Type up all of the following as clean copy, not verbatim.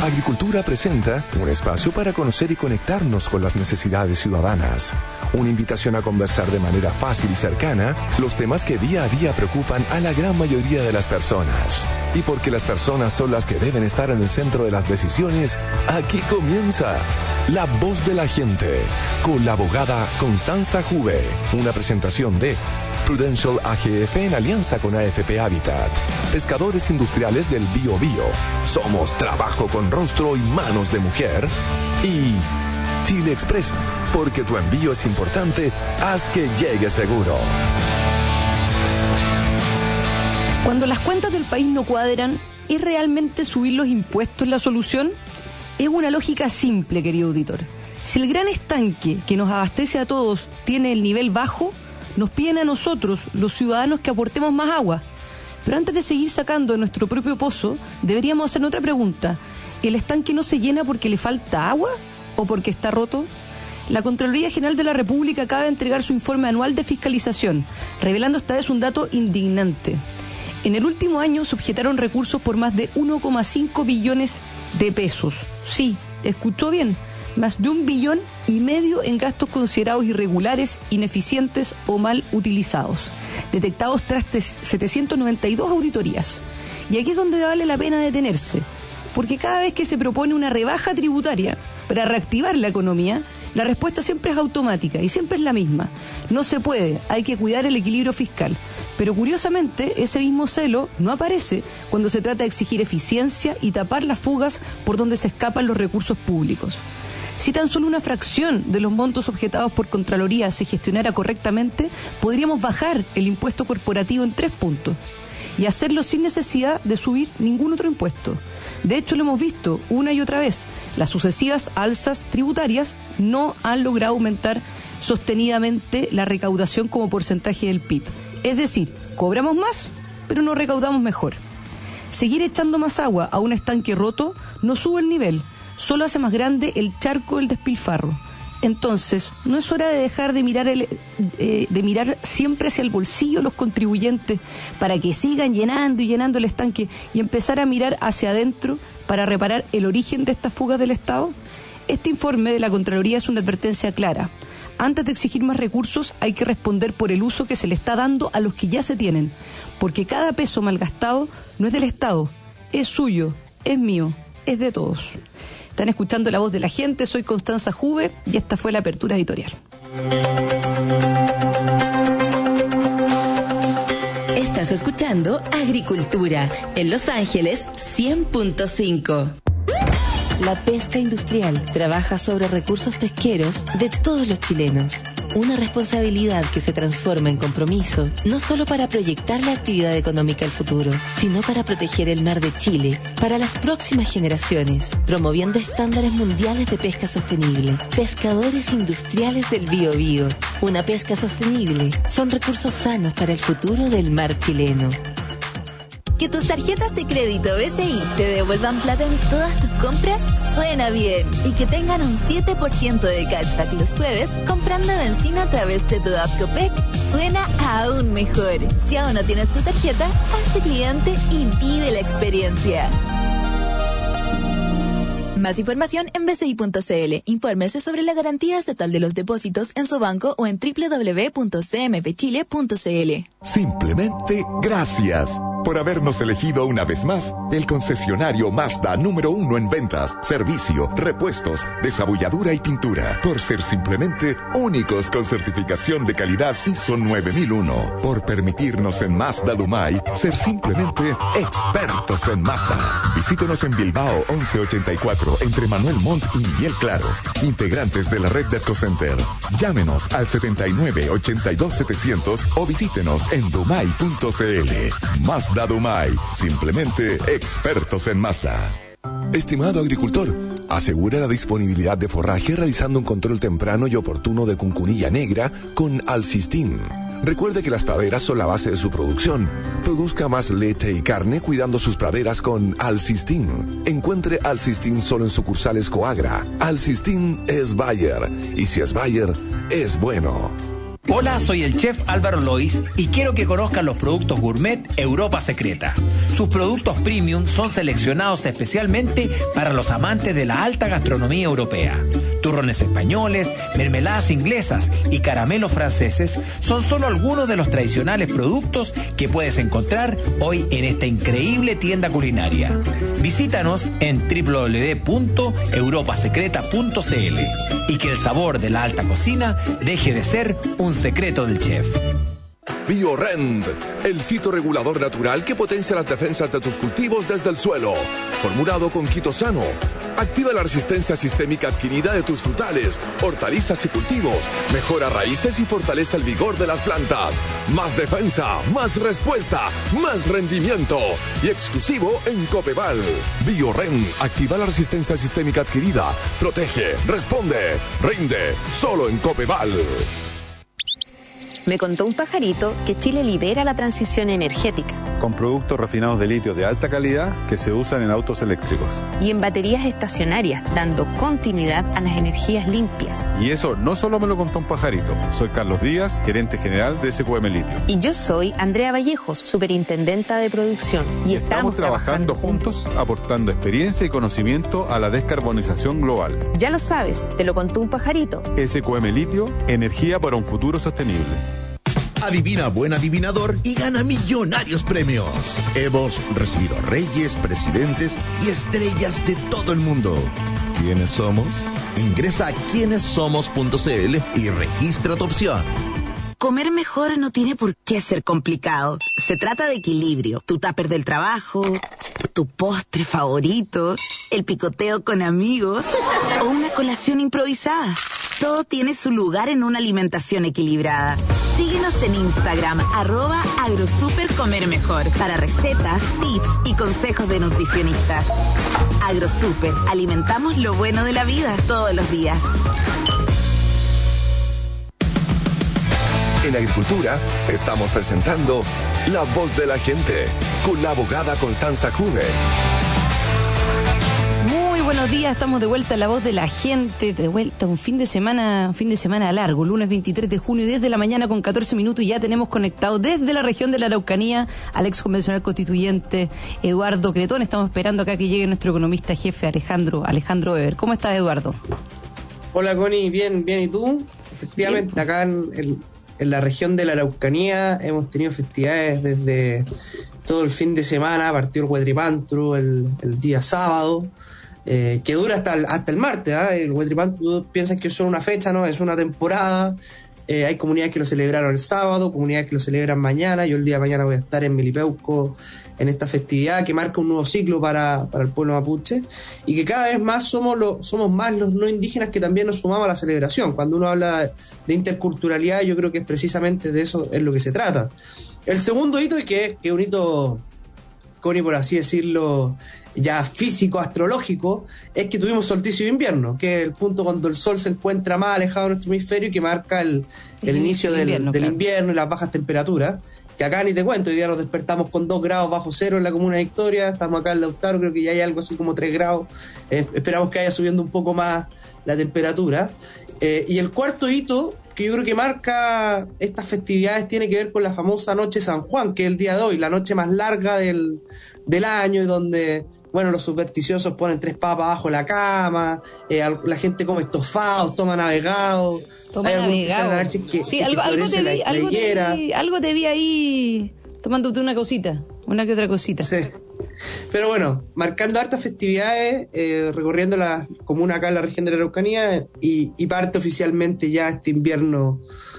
Agricultura presenta un espacio para conocer y conectarnos con las necesidades ciudadanas. Una invitación a conversar de manera fácil y cercana los temas que día a día preocupan a la gran mayoría de las personas. Y porque las personas son las que deben estar en el centro de las decisiones, aquí comienza La Voz de la Gente, con la abogada Constanza Juve. Una presentación de Prudential AGF en alianza con AFP Habitat. Pescadores industriales del Biobío. Somos trabajo con rostro y manos de mujer. Y Chile Express, porque tu envío es importante, haz que llegue seguro. Cuando las cuentas del país no cuadran, ¿es realmente subir los impuestos la solución? Es una lógica simple, querido auditor. Si el gran estanque que nos abastece a todos tiene el nivel bajo, nos piden a nosotros, los ciudadanos, que aportemos más agua. Pero antes de seguir sacando de nuestro propio pozo, deberíamos hacer otra pregunta. ¿El estanque no se llena porque le falta agua o porque está roto? La Contraloría General de la República acaba de entregar su informe anual de fiscalización, revelando esta vez un dato indignante. En el último año se objetaron recursos por más de 1,5 billones de pesos. Sí, escuchó bien. Más de 1,5 billones en gastos considerados irregulares, ineficientes o mal utilizados, detectados tras 792 auditorías. Y aquí es donde vale la pena detenerse, porque cada vez que se propone una rebaja tributaria para reactivar la economía, la respuesta siempre es automática y siempre es la misma. No se puede, hay que cuidar el equilibrio fiscal. Pero curiosamente, ese mismo celo no aparece cuando se trata de exigir eficiencia y tapar las fugas por donde se escapan los recursos públicos. Si tan solo una fracción de los montos objetados por Contraloría se gestionara correctamente, podríamos bajar el impuesto corporativo en 3 puntos y hacerlo sin necesidad de subir ningún otro impuesto. De hecho, lo hemos visto una y otra vez. Las sucesivas alzas tributarias no han logrado aumentar sostenidamente la recaudación como porcentaje del PIB. Es decir, cobramos más, pero no recaudamos mejor. Seguir echando más agua a un estanque roto no sube el nivel, solo hace más grande el charco del despilfarro. Entonces, ¿no es hora de dejar de mirar siempre hacia el bolsillo de los contribuyentes para que sigan llenando y llenando el estanque y empezar a mirar hacia adentro para reparar el origen de estas fugas del Estado? Este informe de la Contraloría es una advertencia clara. Antes de exigir más recursos, hay que responder por el uso que se le está dando a los que ya se tienen, porque cada peso malgastado no es del Estado, es suyo, es mío, es de todos. Están escuchando La Voz de la Gente, soy Constanza Juve y esta fue la apertura editorial. Estás escuchando Agricultura en Los Ángeles 100.5. La pesca industrial trabaja sobre recursos pesqueros de todos los chilenos. Una responsabilidad que se transforma en compromiso, no solo para proyectar la actividad económica al futuro, sino para proteger el mar de Chile para las próximas generaciones, promoviendo estándares mundiales de pesca sostenible. Pescadores industriales del Biobío. Una pesca sostenible son recursos sanos para el futuro del mar chileno. Que tus tarjetas de crédito BCI te devuelvan plata en todas tus compras suena bien. Y que tengan un 7% de cashback los jueves comprando benzina a través de tu app Copec suena aún mejor. Si aún no tienes tu tarjeta, hazte cliente y vive la experiencia. Más información en bci.cl. Infórmese sobre la garantía estatal de los depósitos en su banco o en www.cmpchile.cl. Simplemente gracias por habernos elegido una vez más el concesionario Mazda número 1 en ventas, servicio, repuestos, desabulladura y pintura. Por ser simplemente únicos con certificación de calidad ISO 9001. Por permitirnos en Mazda Dumay ser simplemente expertos en Mazda. Visítenos en Bilbao 1184 entre Manuel Montt y Miguel Claro. Integrantes de la red de EcoCenter. Llámenos al 79-82-700 o visítenos en dumay.cl. Mazda Dumay, simplemente expertos en Mazda. Estimado agricultor, asegura la disponibilidad de forraje realizando un control temprano y oportuno de cuncunilla negra con Alcistin. Recuerde que las praderas son la base de su producción. Produzca más leche y carne cuidando sus praderas con Alcistin. Encuentre Alcistin solo en sucursales Coagra. Alcistin es Bayer. Y si es Bayer, es bueno. Hola, soy el chef Álvaro Lois y quiero que conozcan los productos gourmet Europa Secreta. Sus productos premium son seleccionados especialmente para los amantes de la alta gastronomía europea. Turrones españoles, mermeladas inglesas y caramelos franceses son solo algunos de los tradicionales productos que puedes encontrar hoy en esta increíble tienda culinaria. Visítanos en www.europasecreta.cl y que el sabor de la alta cocina deje de ser un secreto del chef. BioRend, el fitorregulador natural que potencia las defensas de tus cultivos desde el suelo. Formulado con quitosano, activa la resistencia sistémica adquirida de tus frutales, hortalizas y cultivos, mejora raíces y fortalece el vigor de las plantas. Más defensa, más respuesta, más rendimiento. Y exclusivo en Copeval. BioRend activa la resistencia sistémica adquirida, protege, responde, rinde, solo en Copeval. Me contó un pajarito que Chile lidera la transición energética. Con productos refinados de litio de alta calidad que se usan en autos eléctricos. Y en baterías estacionarias, dando continuidad a las energías limpias. Y eso no solo me lo contó un pajarito. Soy Carlos Díaz, gerente general de SQM Litio. Y yo soy Andrea Vallejos, superintendenta de producción. Y estamos trabajando juntos, aportando experiencia y conocimiento a la descarbonización global. Ya lo sabes, te lo contó un pajarito. SQM Litio, energía para un futuro sostenible. Adivina buen adivinador y gana millonarios premios. Hemos recibido reyes, presidentes y estrellas de todo el mundo. ¿Quiénes somos? Ingresa a quienessomos.cl y registra tu opción. Comer mejor no tiene por qué ser complicado. Se trata de equilibrio. Tu tupper del trabajo, tu postre favorito, el picoteo con amigos o una colación improvisada. Todo tiene su lugar en una alimentación equilibrada. Síguenos en Instagram, @agrosupercomermejor, para recetas, tips y consejos de nutricionistas. AgroSuper, alimentamos lo bueno de la vida todos los días. En Agricultura estamos presentando La Voz de la Gente con la abogada Constanza Juve. Buenos días, estamos de vuelta a La Voz de la Gente, de vuelta un fin de semana largo, lunes 23 de junio, 10 de la mañana con 14 minutos, y ya tenemos conectado desde la región de la Araucanía al ex convencional constituyente Eduardo Cretón. Estamos esperando acá que llegue nuestro economista jefe Alejandro Weber. ¿Cómo estás, Eduardo? Hola, Connie, bien, ¿y tú? Efectivamente, bien. Acá en la región de la Araucanía hemos tenido festividades desde todo el fin de semana. Partió el Huetripantru el día sábado, que dura hasta el martes, ¿eh? El Huetripantru, piensan que es solo una fecha, ¿no? Es una temporada. Hay comunidades que lo celebraron el sábado, comunidades que lo celebran mañana. Yo el día de mañana voy a estar en Milipeuco en esta festividad que marca un nuevo ciclo para el pueblo mapuche, y que cada vez más somos más los no indígenas que también nos sumamos a la celebración. Cuando uno habla de interculturalidad, yo creo que es precisamente de eso es lo que se trata. El segundo hito, y que es un hito, Connie, por así decirlo, ya físico, astrológico, es que tuvimos solsticio de invierno, que es el punto cuando el sol se encuentra más alejado de nuestro hemisferio y que marca el inicio del invierno y las bajas temperaturas, que acá ni te cuento. Hoy día nos despertamos con 2 grados bajo cero en la comuna de Victoria, estamos acá en Lautaro, creo que ya hay algo así como 3 grados, esperamos que vaya subiendo un poco más la temperatura. Y el cuarto hito, que yo creo que marca estas festividades, tiene que ver con la famosa Noche San Juan, que es el día de hoy, la noche más larga del año, y donde, bueno, los supersticiosos ponen 3 papas bajo la cama, la gente come estofados, toma navegado. Algo te vi ahí tomándote una que otra cosita. Sí. Pero bueno, marcando hartas festividades, recorriendo la comuna acá en la región de la Araucanía, y parte oficialmente ya este invierno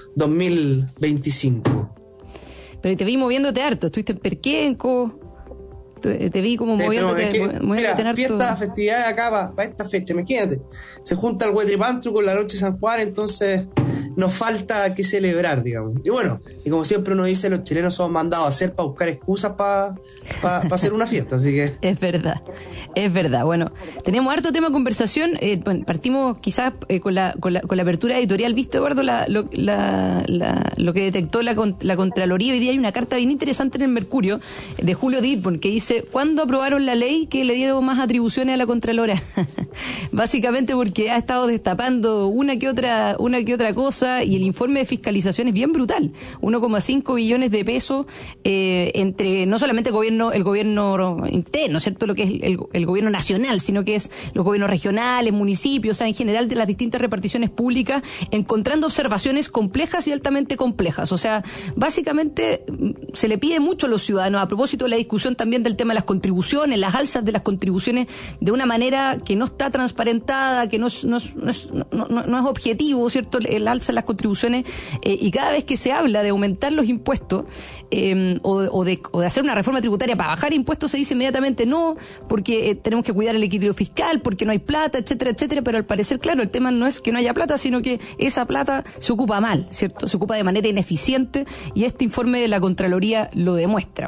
2025. Pero te vi moviéndote harto, estuviste en Perquenco, te vi como moviéndote harto. Fiestas, festividades acá para esta fecha, imagínate, se junta el Huetripantru con la Noche San Juan, entonces nos falta que celebrar, digamos. Y bueno, y como siempre uno dice, los chilenos somos mandados a hacer para buscar excusas para hacer una fiesta, así que... Es verdad. Bueno, tenemos harto tema de conversación. Partimos quizás con la apertura editorial. ¿Viste, Eduardo, lo que detectó la Contraloría? Hoy día hay una carta bien interesante en el Mercurio de Julio Ditborn que dice: ¿cuándo aprobaron la ley que le dio más atribuciones a la Contralora? Básicamente porque ha estado destapando una que otra cosa, alza, y el informe de fiscalización es bien brutal. 1,5 billones de pesos entre no solamente el gobierno interno, ¿cierto? Lo que es el gobierno nacional, sino que es los gobiernos regionales, municipios, o sea, en general de las distintas reparticiones públicas, encontrando observaciones complejas y altamente complejas. O sea, básicamente se le pide mucho a los ciudadanos, a propósito de la discusión también del tema de las contribuciones, las alzas de las contribuciones de una manera que no está transparentada, que no es objetivo, ¿cierto? El alza de las contribuciones, y cada vez que se habla de aumentar los impuestos o de hacer una reforma tributaria para bajar impuestos, se dice inmediatamente no, porque tenemos que cuidar el equilibrio fiscal, porque no hay plata, etcétera, etcétera. Pero al parecer, claro, el tema no es que no haya plata, sino que esa plata se ocupa mal, ¿cierto? Se ocupa de manera ineficiente, y este informe de la Contraloría lo demuestra.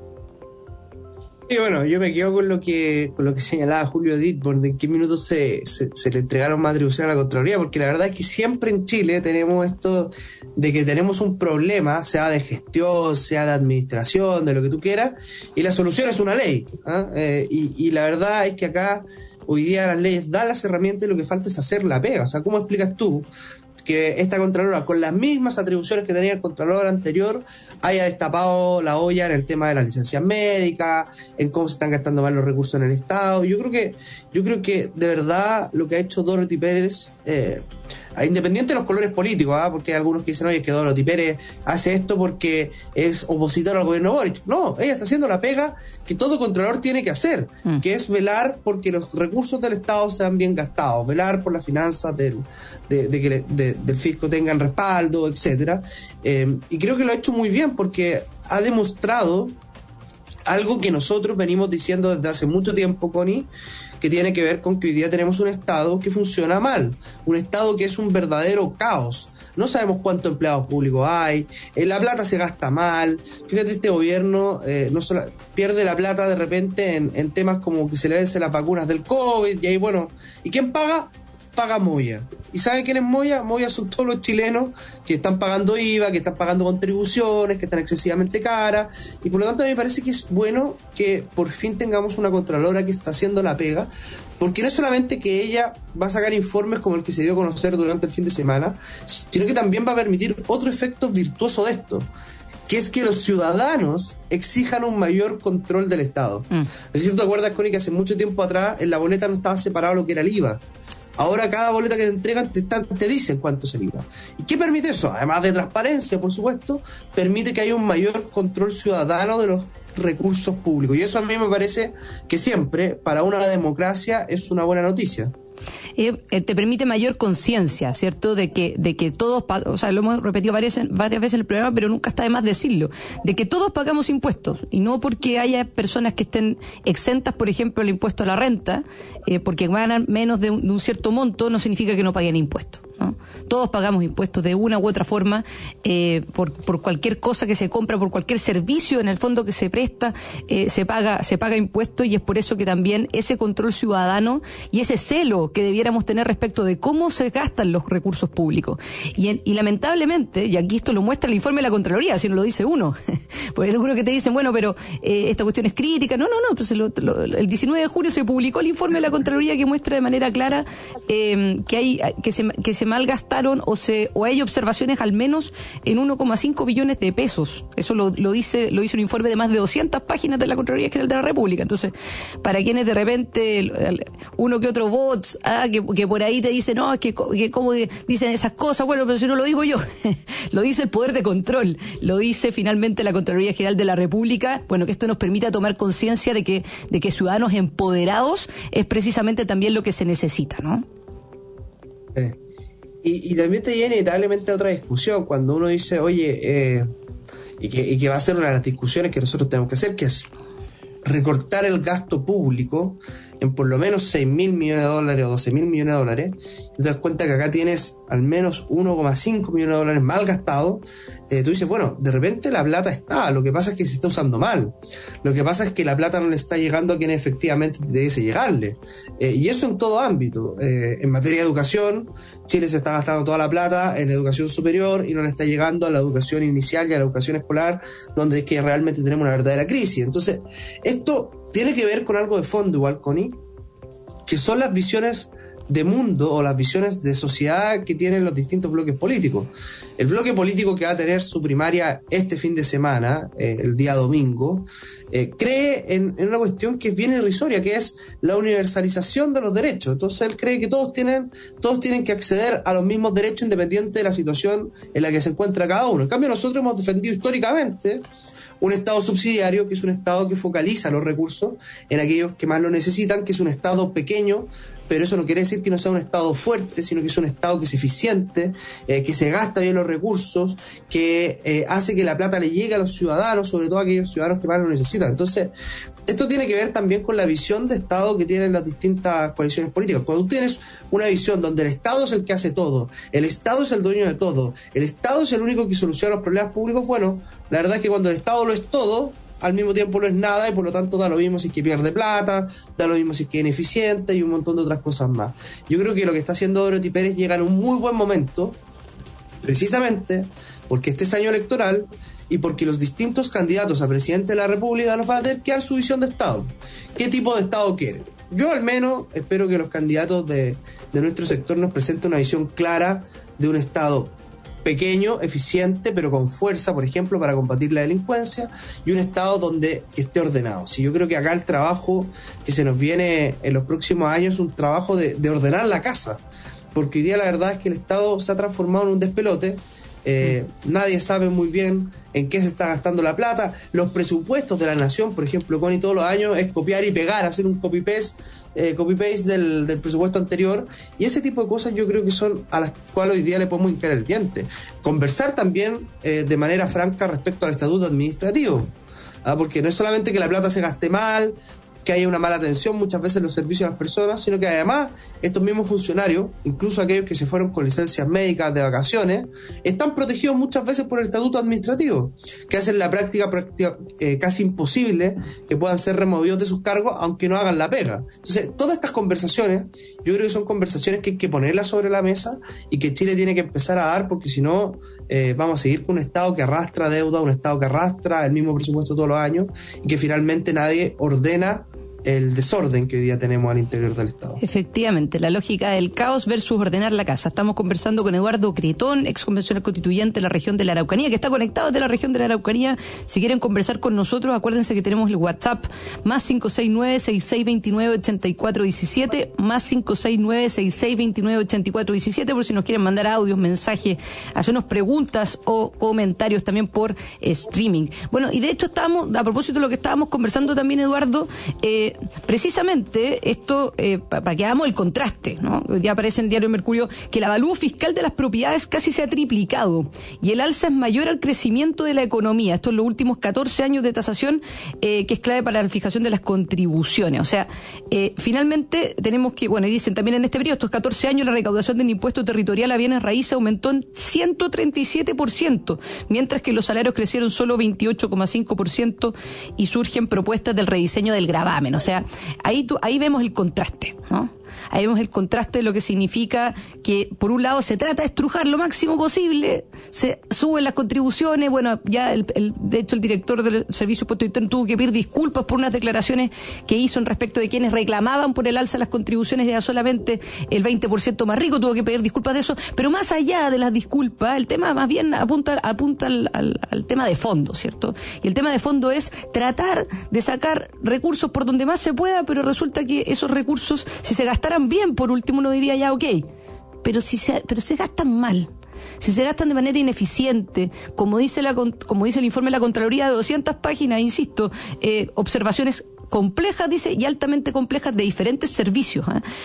Y bueno, yo me quedo con lo que señalaba Julio Ditborn, de en qué minutos se le entregaron más atribuciones a la Contraloría, porque la verdad es que siempre en Chile tenemos esto de que tenemos un problema, sea de gestión, sea de administración, de lo que tú quieras, y la solución es una ley, ¿eh? Y la verdad es que acá hoy día las leyes dan las herramientas y lo que falta es hacer la pega. O sea, ¿cómo explicas tú que esta Contralora, con las mismas atribuciones que tenía el Contralor anterior, haya destapado la olla en el tema de las licencias médicas, en cómo se están gastando mal los recursos en el Estado? Yo creo que de verdad lo que ha hecho Dorothy Pérez, independiente de los colores políticos, porque hay algunos que dicen, oye, es que Dorothy Pérez hace esto porque es opositor al gobierno Boric. No, ella está haciendo la pega que todo controlador tiene que hacer, que es velar porque los recursos del Estado sean bien gastados, velar por las finanzas del fisco tengan respaldo, etcétera. Y creo que lo ha hecho muy bien, porque ha demostrado algo que nosotros venimos diciendo desde hace mucho tiempo, Connie, que tiene que ver con que hoy día tenemos un Estado que funciona mal, un Estado que es un verdadero caos. No sabemos cuántos empleados públicos hay, la plata se gasta mal. Fíjate, este gobierno no solo pierde la plata de repente en temas como que se le vencen las vacunas del COVID, y ahí, bueno, ¿y quién paga? Paga Moya. ¿Y sabe quién es Moya? Moya son todos los chilenos que están pagando IVA, que están pagando contribuciones, que están excesivamente caras, y por lo tanto a mí me parece que es bueno que por fin tengamos una Contralora que está haciendo la pega, porque no es solamente que ella va a sacar informes como el que se dio a conocer durante el fin de semana, sino que también va a permitir otro efecto virtuoso de esto, que es que los ciudadanos exijan un mayor control del Estado. No sé si tú te acuerdas, Connie, que hace mucho tiempo atrás en la boleta no estaba separado lo que era el IVA. Ahora cada boleta que te entregan te dicen cuánto es el IVA. ¿Y qué permite eso? Además de transparencia, por supuesto, permite que haya un mayor control ciudadano de los recursos públicos. Y eso a mí me parece que siempre, para una democracia, es una buena noticia. Te permite mayor conciencia, ¿cierto? De que todos, o sea, lo hemos repetido varias veces en el programa, pero nunca está de más decirlo, de que todos pagamos impuestos, y no porque haya personas que estén exentas, por ejemplo, el impuesto a la renta, porque ganan menos de un cierto monto, no significa que no paguen impuestos, ¿no? Todos pagamos impuestos de una u otra forma, por cualquier cosa que se compra, por cualquier servicio en el fondo que se presta, se paga impuestos, y es por eso que también ese control ciudadano y ese celo que debiéramos tener respecto de cómo se gastan los recursos públicos. Y lamentablemente, y aquí esto lo muestra el informe de la Contraloría, si no lo dice uno, porque hay algunos que te dicen, bueno, pero esta cuestión es crítica. No, pues el 19 de julio se publicó el informe de la Contraloría que muestra de manera clara que se malgastaron o hay observaciones al menos en 1,5 billones de pesos. Eso lo hizo un informe de más de 200 páginas de la Contraloría General de la República. Entonces, para quienes de repente uno que otro bots que por ahí te dicen, no, que como dicen esas cosas, bueno, pero si no lo digo yo, lo dice el poder de control, lo dice finalmente la Contraloría General de la República. Bueno, que esto nos permita tomar conciencia de que ciudadanos empoderados es precisamente también lo que se necesita, ¿no? Y también te lleva inevitablemente a otra discusión, cuando uno dice, oye, y que va a ser una de las discusiones que nosotros tenemos que hacer, que es recortar el gasto público en por lo menos $6.000 millones o $12.000 millones, y te das cuenta que acá tienes al menos $1,5 millones mal gastados. Tú dices, bueno, de repente la plata está, lo que pasa es que se está usando mal, lo que pasa es que la plata no le está llegando a quien efectivamente debiese llegarle, y eso en todo ámbito. En materia de educación, Chile se está gastando toda la plata en educación superior y no le está llegando a la educación inicial y a la educación escolar, donde es que realmente tenemos una verdadera crisis. Entonces, esto tiene que ver con algo de fondo igual, Connie, que son las visiones de mundo o las visiones de sociedad que tienen los distintos bloques políticos. El bloque político que va a tener su primaria este fin de semana, el día domingo, cree en una cuestión que es bien irrisoria, que es la universalización de los derechos. Entonces él cree que todos tienen que acceder a los mismos derechos independiente de la situación en la que se encuentra cada uno. En cambio, nosotros hemos defendido históricamente un Estado subsidiario, que es un Estado que focaliza los recursos en aquellos que más lo necesitan, que es un Estado pequeño, pero eso no quiere decir que no sea un Estado fuerte, sino que es un Estado que es eficiente, que se gasta bien los recursos, que hace que la plata le llegue a los ciudadanos, sobre todo a aquellos ciudadanos que más lo necesitan. Entonces, esto tiene que ver también con la visión de Estado que tienen las distintas coaliciones políticas. Cuando tú tienes una visión donde el Estado es el que hace todo, el Estado es el dueño de todo, el Estado es el único que soluciona los problemas públicos, bueno, la verdad es que cuando el Estado lo es todo, al mismo tiempo no es nada, y por lo tanto da lo mismo si es que pierde plata, da lo mismo si es que es ineficiente y un montón de otras cosas más. Yo creo que lo que está haciendo Dorothy Pérez llega en un muy buen momento, precisamente porque este es año electoral y porque los distintos candidatos a presidente de la República nos van a tener que dar su visión de Estado. ¿Qué tipo de Estado quieren? Yo al menos espero que los candidatos de nuestro sector nos presenten una visión clara de un Estado pequeño, eficiente, pero con fuerza, por ejemplo, para combatir la delincuencia, y un Estado donde esté ordenado. Si yo creo que acá el trabajo que se nos viene en los próximos años es un trabajo de ordenar la casa, porque hoy día la verdad es que el Estado se ha transformado en un despelote. Nadie sabe muy bien en qué se está gastando la plata. Los presupuestos de la nación, por ejemplo, Connie, todos los años es copiar y pegar, hacer un copy-paste del presupuesto anterior, y ese tipo de cosas yo creo que son a las cuales hoy día le podemos hincar el diente. Conversar también de manera franca respecto al estatuto administrativo, porque no es solamente que la plata se gaste mal, que haya una mala atención muchas veces en los servicios a las personas, sino que además estos mismos funcionarios, incluso aquellos que se fueron con licencias médicas de vacaciones, están protegidos muchas veces por el estatuto administrativo, que hacen la práctica casi imposible que puedan ser removidos de sus cargos aunque no hagan la pega. Entonces, todas estas conversaciones, yo creo que son conversaciones que hay que ponerlas sobre la mesa y que Chile tiene que empezar a dar, porque si no, vamos a seguir con un Estado que arrastra deuda, un Estado que arrastra el mismo presupuesto todos los años y que finalmente nadie ordena el desorden que hoy día tenemos al interior del Estado. Efectivamente, la lógica del caos versus ordenar la casa. Estamos conversando con Eduardo Cretón, ex convencional constituyente de la región de la Araucanía, que está conectado desde la región de la Araucanía. Si quieren conversar con nosotros, acuérdense que tenemos el WhatsApp más 569-6629-8417, más 569-6629-8417, por si nos quieren mandar audios, mensajes, hacernos preguntas o comentarios también por streaming. Bueno, y de hecho estábamos, a propósito de lo que estábamos conversando también, Eduardo, precisamente esto, para que hagamos el contraste, ¿no? Hoy día aparece en el diario Mercurio que el avalúo fiscal de las propiedades casi se ha triplicado y el alza es mayor al crecimiento de la economía. Esto en los últimos 14 años de tasación, que es clave para la fijación de las contribuciones. O sea, finalmente tenemos que, bueno, y dicen también en este periodo, estos 14 años, la recaudación del impuesto territorial a bienes raíces aumentó en 137%, mientras que los salarios crecieron solo 28,5% y surgen propuestas del rediseño del gravamen. O sea, ahí vemos el contraste, ¿no? Ahí vemos el contraste de lo que significa que, por un lado, se trata de estrujar lo máximo posible, se suben las contribuciones. Bueno, ya de hecho el director del Servicio de Impuesto Interno tuvo que pedir disculpas por unas declaraciones que hizo en respecto de quienes reclamaban por el alza de las contribuciones, era solamente el 20% más rico, tuvo que pedir disculpas de eso. Pero más allá de las disculpas, el tema más bien apunta al tema de fondo, ¿cierto? Y el tema de fondo es tratar de sacar recursos por donde más se pueda, pero resulta que esos recursos, si se gastaran bien, por último uno diría ya, ok, pero se gastan mal, si se gastan de manera ineficiente, como dice el informe de la Contraloría de 200 páginas, insisto, observaciones complejas, dice, y altamente complejas de diferentes servicios.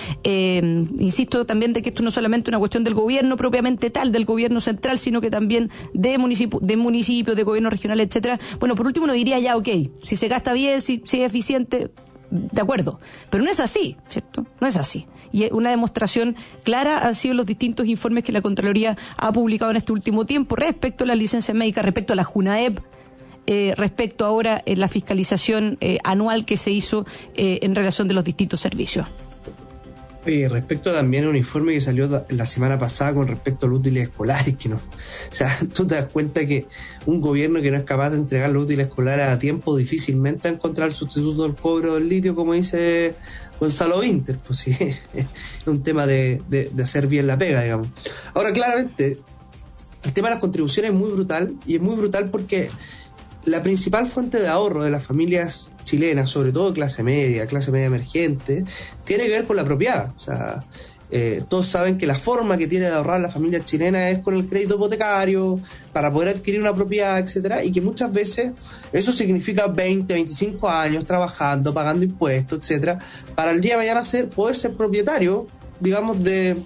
Insisto también de que esto no es solamente una cuestión del gobierno propiamente tal, del gobierno central, sino que también de municipios, de gobierno regional, etcétera. Bueno, por último uno diría ya, ok, si se gasta bien, si es eficiente, de acuerdo, pero no es así, ¿cierto? No es así. Y una demostración clara han sido los distintos informes que la Contraloría ha publicado en este último tiempo respecto a las licencias médicas, respecto a la JUNAEP, respecto ahora en la fiscalización anual que se hizo en relación de los distintos servicios. Oye, respecto también a un informe que salió la semana pasada con respecto a los útiles escolares, que no, o sea, tú te das cuenta que un gobierno que no es capaz de entregar los útiles escolares a tiempo difícilmente va a encontrar el sustituto del cobro del litio, como dice Gonzalo Vinter, pues sí, es un tema de hacer bien la pega, digamos. Ahora, claramente, el tema de las contribuciones es muy brutal, y es muy brutal porque la principal fuente de ahorro de las familias chilenas, sobre todo clase media emergente, tiene que ver con la propiedad. O sea, todos saben que la forma que tiene de ahorrar la familia chilena es con el crédito hipotecario, para poder adquirir una propiedad, etcétera, y que muchas veces eso significa 20, 25 años trabajando, pagando impuestos, etcétera, para el día de mañana poder ser propietario, digamos, de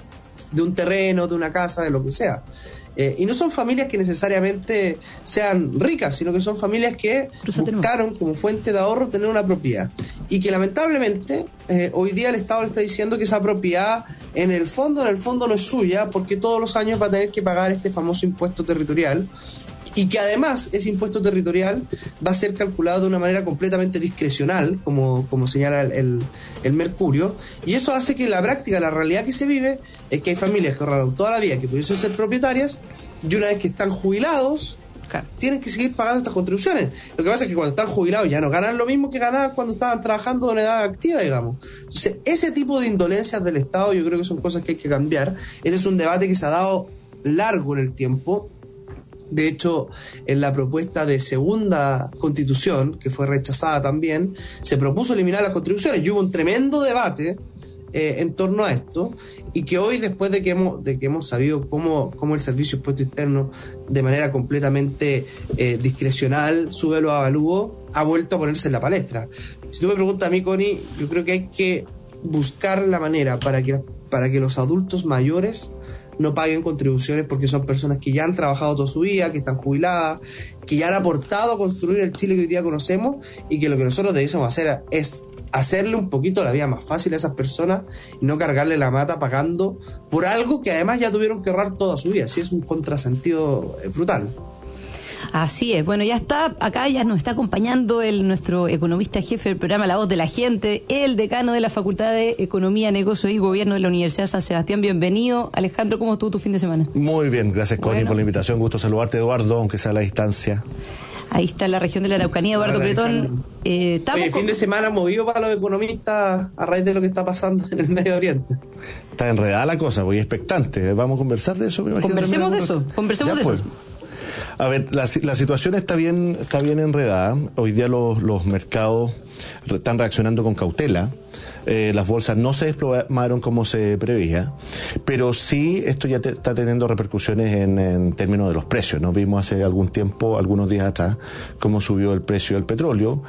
un terreno, de una casa, de lo que sea. Y no son familias que necesariamente sean ricas, sino que son familias que buscaron como fuente de ahorro tener una propiedad. Y que lamentablemente hoy día el Estado le está diciendo que esa propiedad en el fondo no es suya, porque todos los años va a tener que pagar este famoso impuesto territorial. Y que además ese impuesto territorial va a ser calculado de una manera completamente discrecional, como señala el Mercurio, y eso hace que en la práctica, la realidad que se vive es que hay familias que ahorraron toda la vida, que pudiesen ser propietarias, y una vez que están jubilados, tienen que seguir pagando estas contribuciones. Lo que pasa es que cuando están jubilados ya no ganan lo mismo que ganaban cuando estaban trabajando en edad activa, digamos. Entonces, ese tipo de indolencias del Estado yo creo que son cosas que hay que cambiar. Este es un debate que se ha dado largo en el tiempo. De hecho, en la propuesta de segunda constitución, que fue rechazada también, se propuso eliminar las contribuciones, y hubo un tremendo debate en torno a esto, y que hoy, después de que hemos sabido cómo el Servicio de Impuesto Interno, de manera completamente discrecional, sube los avalúos, ha vuelto a ponerse en la palestra. Si tú me preguntas a mí, Connie, yo creo que hay que buscar la manera para que los adultos mayores no paguen contribuciones, porque son personas que ya han trabajado toda su vida, que están jubiladas, que ya han aportado a construir el Chile que hoy día conocemos, y que lo que nosotros debemos hacer es hacerle un poquito la vida más fácil a esas personas y no cargarle la mata pagando por algo que además ya tuvieron que ahorrar toda su vida. Así es un contrasentido brutal. Así es. Bueno, ya está, acá ya nos está acompañando nuestro economista jefe del programa La Voz de la Gente, el decano de la Facultad de Economía, Negocios y Gobierno de la Universidad San Sebastián. Bienvenido. Alejandro, ¿cómo estuvo tu fin de semana? Muy bien, gracias, Connie, por la invitación. Gusto saludarte, Eduardo, aunque sea a la distancia. Ahí está en la región de la Araucanía, Eduardo Pretón. Oye, fin de semana movido para los economistas a raíz de lo que está pasando en el Medio Oriente. Está enredada la cosa, voy expectante. ¿Vamos a conversar de eso? Me imagino. Conversemos de eso. A ver, la situación está bien enredada. Hoy día los mercados están reaccionando con cautela. Las bolsas no se desplomaron como se preveía, pero sí esto ya está teniendo repercusiones en términos de los precios, ¿no? Vimos hace algún tiempo, algunos días atrás, cómo subió el precio del petróleo,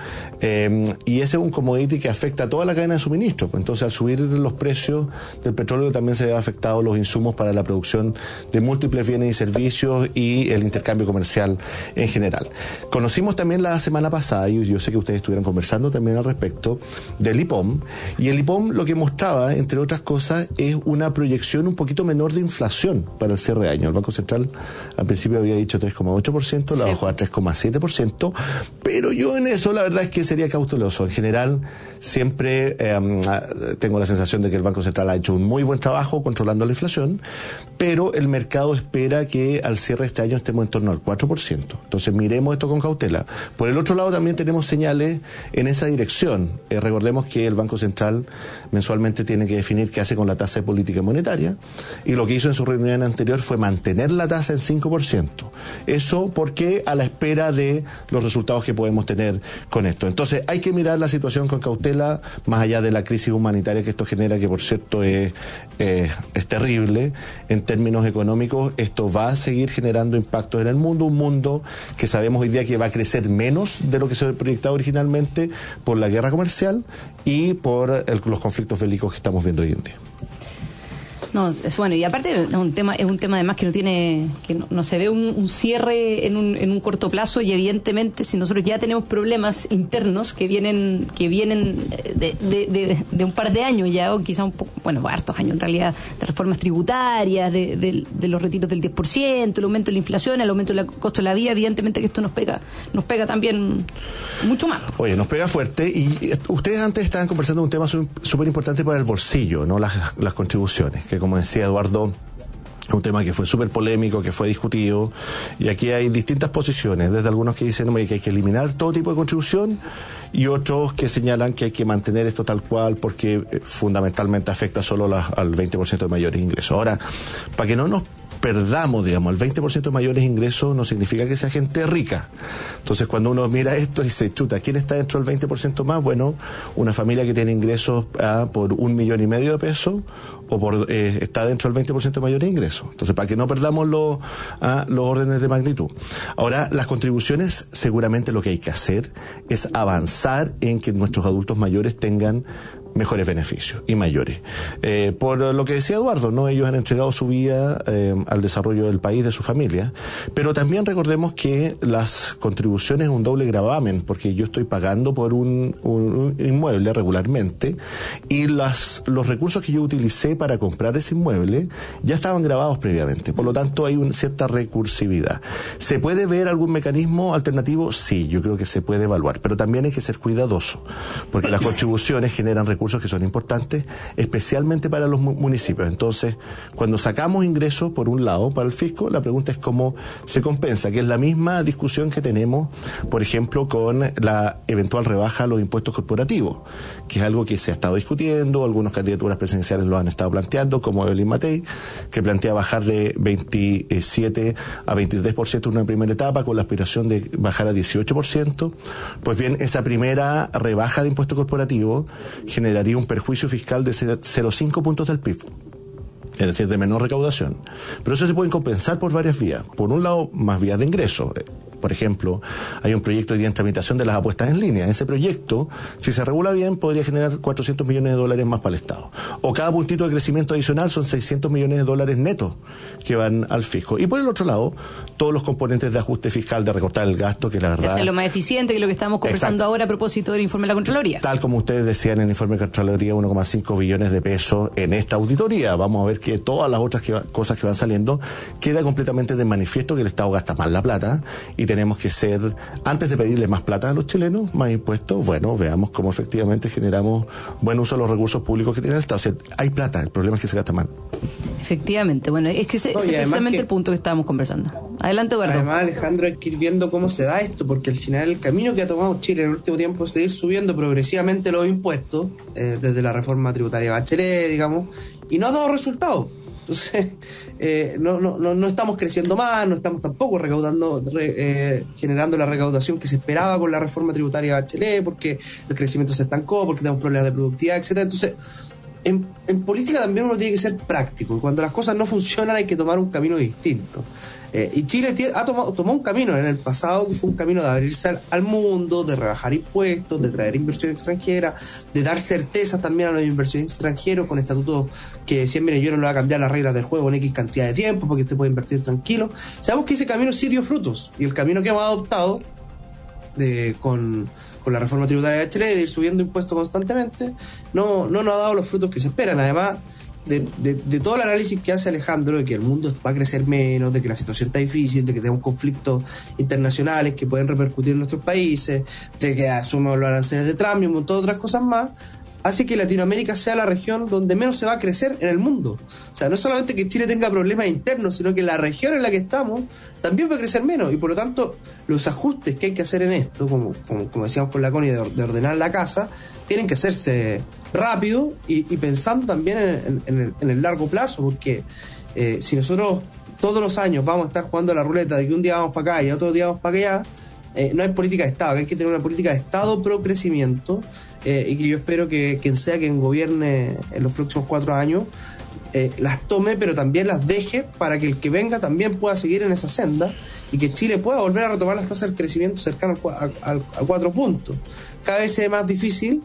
y ese es un commodity que afecta a toda la cadena de suministro. Entonces, al subir los precios del petróleo, también se ve afectado los insumos para la producción de múltiples bienes y servicios y el intercambio comercial en general. Conocimos también la semana pasada, y yo sé que ustedes estuvieron conversando también al respecto, del IPOM, y el IPOM lo que mostraba, entre otras cosas, es una proyección un poquito menor de inflación para el cierre de año. El Banco Central al principio había dicho 3,8%, la bajó a 3,7%, pero yo en eso la verdad es que sería cauteloso. En general, siempre tengo la sensación de que el Banco Central ha hecho un muy buen trabajo controlando la inflación, pero el mercado espera que al cierre de este año estemos en torno al 4%. Entonces miremos esto con cautela. Por el otro lado también tenemos señales en esa dirección. Recordemos que el Banco Central mensualmente tiene que definir qué hace con la tasa de política monetaria, y lo que hizo en su reunión anterior fue mantener la tasa en 5%. Eso porque a la espera de los resultados que podemos tener con esto. Entonces hay que mirar la situación con cautela, más allá de la crisis humanitaria que esto genera, que por cierto es terrible en términos económicos. Esto va a seguir generando impactos en el mundo, un mundo que sabemos hoy día que va a crecer menos de lo que se proyectaba originalmente por la guerra comercial y por los conflictos bélicos que estamos viendo hoy en día. No, es bueno, y aparte es un tema además que no se ve un cierre en un corto plazo, y evidentemente si nosotros ya tenemos problemas internos que vienen de un par de años ya, o quizá un poco, bueno, hartos años en realidad, de reformas tributarias, de los retiros del 10%, el aumento de la inflación, el aumento del costo de la vida, evidentemente que esto nos pega también mucho más. Oye, nos pega fuerte, y ustedes antes estaban conversando de un tema súper importante para el bolsillo, ¿no? Las contribuciones, que como decía Eduardo, es un tema que fue súper polémico, que fue discutido, y aquí hay distintas posiciones, desde algunos que dicen que hay que eliminar todo tipo de contribución, y otros que señalan que hay que mantener esto tal cual porque fundamentalmente afecta solo al 20% de mayores ingresos. Ahora, para que no nos perdamos, digamos, el 20% de mayores ingresos no significa que sea gente rica. Entonces, cuando uno mira esto y dice, chuta, ¿quién está dentro del 20% más? Bueno, una familia que tiene ingresos por 1,5 millones de pesos, o está dentro del 20% de mayores ingresos. Entonces, para que no perdamos los órdenes de magnitud. Ahora, las contribuciones, seguramente lo que hay que hacer es avanzar en que nuestros adultos mayores tengan mejores beneficios y mayores. Por lo que decía Eduardo, ¿no? Ellos han entregado su vida al desarrollo del país, de su familia, pero también recordemos que las contribuciones es un doble gravamen, porque yo estoy pagando por un inmueble regularmente, y los recursos que yo utilicé para comprar ese inmueble ya estaban gravados previamente, por lo tanto hay una cierta recursividad. ¿Se puede ver algún mecanismo alternativo? Sí, yo creo que se puede evaluar, pero también hay que ser cuidadoso, porque las contribuciones generan recursos que son importantes, especialmente para los municipios. Entonces, cuando sacamos ingresos, por un lado, para el fisco, la pregunta es cómo se compensa, que es la misma discusión que tenemos, por ejemplo, con la eventual rebaja a los impuestos corporativos, que es algo que se ha estado discutiendo, algunas candidaturas presidenciales lo han estado planteando, como Evelyn Matei, que plantea bajar de 27 a 23% en una primera etapa, con la aspiración de bajar a 18%. Pues bien, esa primera rebaja de impuestos corporativos generaría un perjuicio fiscal de 0,5 puntos del PIB, es decir, de menor recaudación. Pero eso se puede compensar por varias vías. Por un lado, más vías de ingreso. Por ejemplo, hay un proyecto de tramitación de las apuestas en línea. Ese proyecto, si se regula bien, podría generar $400 millones más para el Estado. O cada puntito de crecimiento adicional son $600 millones netos que van al fisco. Y por el otro lado, todos los componentes de ajuste fiscal, de recortar el gasto, que la verdad... De hacerlo más eficiente, que lo que estamos conversando ahora a propósito del informe de la Contraloría. Tal como ustedes decían en el informe de Contraloría, 1,5 billones de pesos en esta auditoría. Vamos a ver que todas las otras cosas que van saliendo, queda completamente de manifiesto que el Estado gasta más la plata, y tenemos que ser, antes de pedirle más plata a los chilenos, más impuestos, bueno, veamos cómo efectivamente generamos buen uso de los recursos públicos que tiene el Estado. O sea, hay plata, el problema es que se gasta mal. Efectivamente, bueno, es que ese es precisamente el punto que estábamos conversando. Adelante, Eduardo. Además, Alejandro, hay que ir viendo cómo se da esto, porque al final el camino que ha tomado Chile en el último tiempo es seguir subiendo progresivamente los impuestos, desde la reforma tributaria Bachelet, digamos, y no ha dado resultados. Entonces, no estamos creciendo más, no estamos tampoco recaudando, generando la recaudación que se esperaba con la reforma tributaria Bachelet, porque el crecimiento se estancó, porque tenemos problemas de productividad, etcétera. Entonces, en política también uno tiene que ser práctico, y cuando las cosas no funcionan hay que tomar un camino distinto. Y Chile tomó un camino en el pasado que fue un camino de abrirse al mundo, de rebajar impuestos, de traer inversión extranjera, de dar certezas también a los inversionistas extranjeros con estatutos que decían, mire, yo no le voy a cambiar las reglas del juego en X cantidad de tiempo porque usted puede invertir tranquilo. Sabemos que ese camino sí dio frutos, y el camino que hemos adoptado con la reforma tributaria de Chile, de ir subiendo impuestos constantemente, no nos ha dado los frutos que se esperan. Además de todo el análisis que hace Alejandro, de que el mundo va a crecer menos, de que la situación está difícil, de que tenemos conflictos internacionales que pueden repercutir en nuestros países, de que asumamos los aranceles de Trump y un montón de otras cosas más, hace que Latinoamérica sea la región donde menos se va a crecer en el mundo. O sea, no solamente que Chile tenga problemas internos, sino que la región en la que estamos también va a crecer menos, y por lo tanto los ajustes que hay que hacer en esto, como decíamos con la Connie, de ordenar la casa, tienen que hacerse rápido y pensando también en el largo plazo, porque si nosotros todos los años vamos a estar jugando a la ruleta de que un día vamos para acá y otro día vamos para allá, no hay política de Estado, que hay que tener una política de Estado pro crecimiento, y que yo espero que quien sea quien gobierne en los próximos 4 años las tome, pero también las deje para que el que venga también pueda seguir en esa senda, y que Chile pueda volver a retomar las tasas de crecimiento cercanas a 4 puntos. Cada vez es más difícil,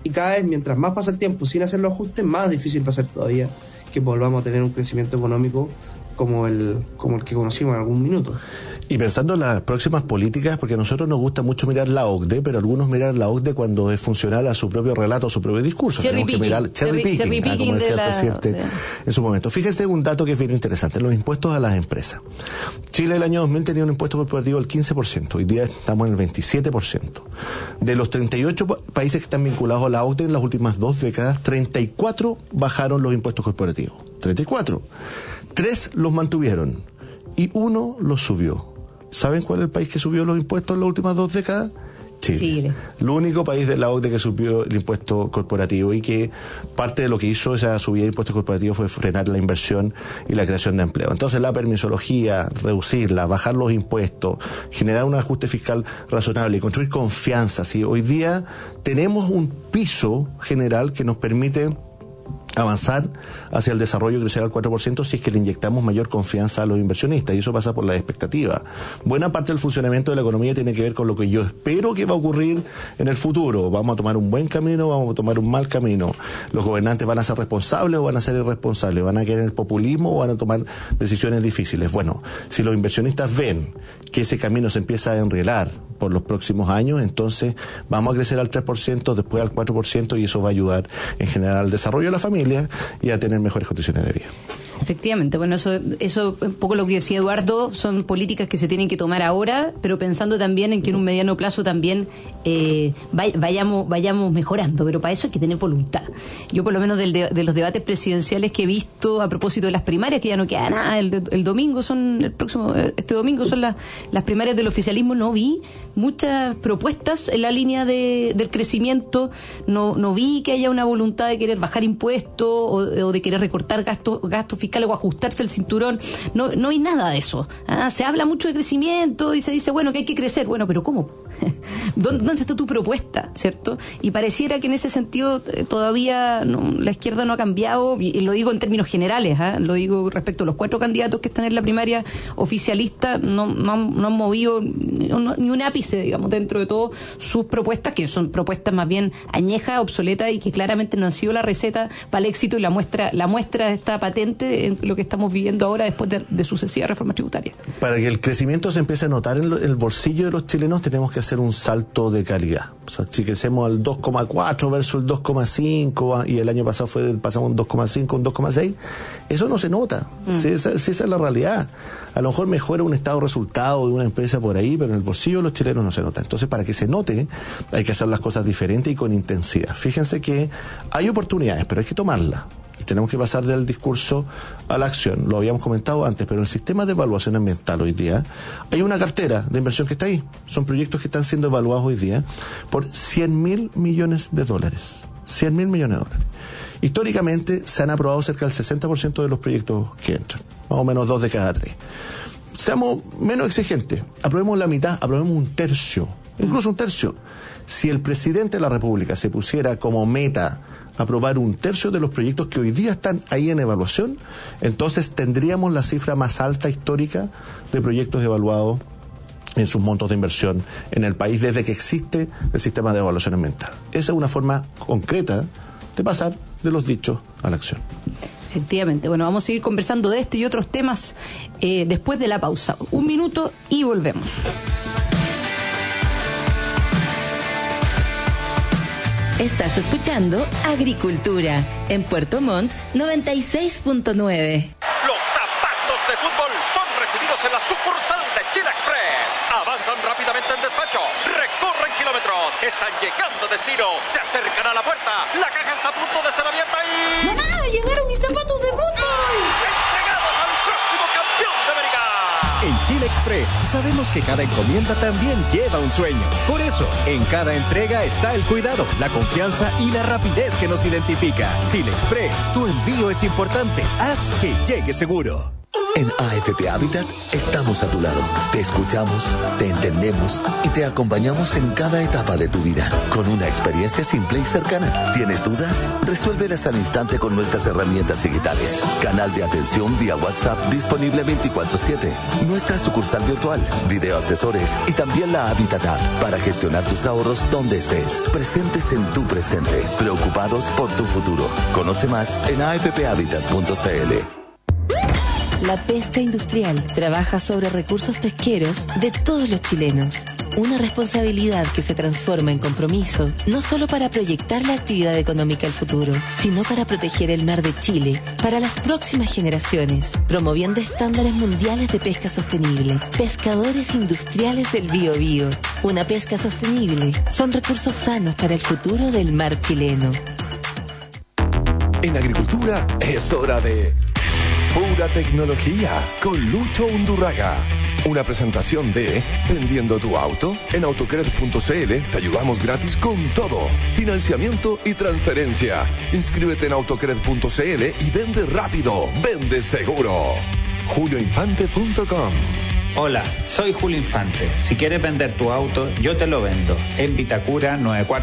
y cada vez, mientras más pasa el tiempo sin hacer los ajustes, más difícil va a ser todavía que volvamos a tener un crecimiento económico como el que conocimos en algún minuto. Y pensando en las próximas políticas, porque a nosotros nos gusta mucho mirar la OCDE, pero algunos miran la OCDE cuando es funcional a su propio relato, a su propio discurso. Tenemos que mirar cherry picking, como decía el presidente en su momento. Fíjense un dato que es bien interesante, los impuestos a las empresas. Chile el año 2000 tenía un impuesto corporativo del 15%, hoy día estamos en el 27%. De los 38 países que están vinculados a la OCDE en las últimas 2 décadas, 34 bajaron los impuestos corporativos. 34. 3 los mantuvieron y 1 los subió. ¿Saben cuál es el país que subió los impuestos en las últimas 2 décadas? Chile. El único país de la OCDE que subió el impuesto corporativo, y que parte de lo que hizo esa subida de impuestos corporativos fue frenar la inversión y la creación de empleo. Entonces la permisología, reducirla, bajar los impuestos, generar un ajuste fiscal razonable y construir confianza. ¿Sí? Hoy día tenemos un piso general que nos permite avanzar hacia el desarrollo, crecer al 4%, si es que le inyectamos mayor confianza a los inversionistas, y eso pasa por la expectativa. Buena parte del funcionamiento de la economía tiene que ver con lo que yo espero que va a ocurrir en el futuro. ¿Vamos a tomar un buen camino, vamos a tomar un mal camino? ¿Los gobernantes van a ser responsables o van a ser irresponsables? ¿Van a querer el populismo o van a tomar decisiones difíciles? Bueno, si los inversionistas ven que ese camino se empieza a enrielar por los próximos años, entonces vamos a crecer al 3%, después al 4%, y eso va a ayudar en general al desarrollo de la familia y a tener mejores condiciones de vida. Efectivamente, bueno, eso un poco lo que decía Eduardo, son políticas que se tienen que tomar ahora, pero pensando también en que en un mediano plazo también vayamos mejorando, pero para eso hay que tener voluntad. Yo por lo menos de los debates presidenciales que he visto a propósito de las primarias, que ya no queda nada, el domingo este domingo son las primarias del oficialismo, no vi muchas propuestas en la línea del crecimiento, no vi que haya una voluntad de querer bajar impuestos o de querer recortar gastos fiscales o ajustarse el cinturón. No hay nada de eso. Se habla mucho de crecimiento y se dice, bueno, que hay que crecer. Bueno, pero ¿cómo? ¿Dónde está tu propuesta? ¿Cierto? Y pareciera que en ese sentido todavía la izquierda no ha cambiado, y lo digo en términos generales, lo digo respecto a los 4 candidatos que están en la primaria oficialista, no han movido ni un ápice, digamos, dentro de todo sus propuestas, que son propuestas más bien añejas, obsoletas, y que claramente no han sido la receta para el éxito, y la muestra está patente en lo que estamos viviendo ahora después de sucesivas reformas tributarias. Para que el crecimiento se empiece a notar en el bolsillo de los chilenos, tenemos que hacer un salto de calidad. O sea, si crecemos al 2,4 versus el 2,5, y el año pasado pasamos un 2,5, un 2,6, eso no se nota. Sí, esa es la realidad. A lo mejor mejora un estado resultado de una empresa por ahí, pero en el bolsillo de los chilenos no se nota. Entonces, para que se note, hay que hacer las cosas diferentes y con intensidad. Fíjense que hay oportunidades, pero hay que tomarlas. Y tenemos que pasar del discurso a la acción. Lo habíamos comentado antes, pero en el sistema de evaluación ambiental hoy día hay una cartera de inversión que está ahí. Son proyectos que están siendo evaluados hoy día por $100.000 millones. 100.000 millones de dólares. Históricamente se han aprobado cerca del 60% de los proyectos que entran, más o menos 2 de cada 3. Seamos menos exigentes, aprobemos la mitad, aprobemos un tercio, incluso un tercio. Si el presidente de la República se pusiera como meta aprobar un tercio de los proyectos que hoy día están ahí en evaluación, entonces tendríamos la cifra más alta histórica de proyectos evaluados en sus montos de inversión en el país desde que existe el sistema de evaluación ambiental. Esa es una forma concreta de pasar de los dichos a la acción. Efectivamente. Bueno, vamos a seguir conversando de este y otros temas después de la pausa. 1 minuto y volvemos. Estás escuchando Agricultura en Puerto Montt 96.9. Los zapatos de fútbol son recibidos en la sucursal de Chile Express. Avanzan rápidamente en despacho, recorren kilómetros, están llegando a destino, se acercan a la puerta, la caja está a punto de ser abierta y... ¡Mamá! ¡Llegaron mis zapatos de fútbol! ¡Entregados al próximo campeón de América! En Chile Express sabemos que cada encomienda también lleva un sueño. Por eso, en cada entrega está el cuidado, la confianza y la rapidez que nos identifica. Chile Express, tu envío es importante. Haz que llegue seguro. En AFP Habitat estamos a tu lado. Te escuchamos, te entendemos y te acompañamos en cada etapa de tu vida con una experiencia simple y cercana. ¿Tienes dudas? Resuélvelas al instante con nuestras herramientas digitales. Canal de atención vía WhatsApp disponible 24/7. Nuestra sucursal virtual, video asesores y también la Habitat App para gestionar tus ahorros donde estés. Presentes en tu presente, preocupados por tu futuro. Conoce más en afphabitat.cl. La pesca industrial trabaja sobre recursos pesqueros de todos los chilenos. Una responsabilidad que se transforma en compromiso, no solo para proyectar la actividad económica al futuro, sino para proteger el mar de Chile para las próximas generaciones, promoviendo estándares mundiales de pesca sostenible. Pescadores industriales del Biobío. Una pesca sostenible son recursos sanos para el futuro del mar chileno. En agricultura es hora de Pura Tecnología con Lucho Undurraga. Una presentación de Vendiendo tu auto. En autocred.cl te ayudamos gratis con todo. Financiamiento y transferencia. Inscríbete en autocred.cl y vende rápido. Vende seguro. julioinfante.com. Hola, soy Julio Infante. Si quieres vender tu auto, yo te lo vendo. En Vitacura